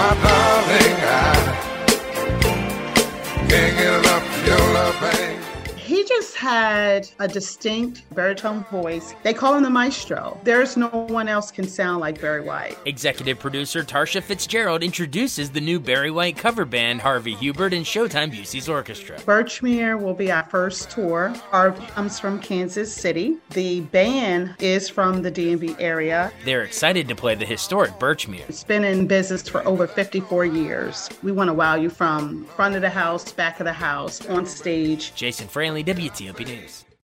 my darling, I can't get enough of your love, babe. He just had a distinct baritone voice. They call him the maestro. There's no one else can sound like Barry White. Executive producer Tarsha Fitzgerald introduces the new Barry White cover band, Harvey Hubert and Showtime Busey's Orchestra. Birchmere will be our first tour. Harvey comes from Kansas City. The band is from the DMV area. They're excited to play the historic Birchmere. It's been in business for over 54 years. We want to wow you from front of the house, back of the house, on stage. Jason Franley, WTOP News.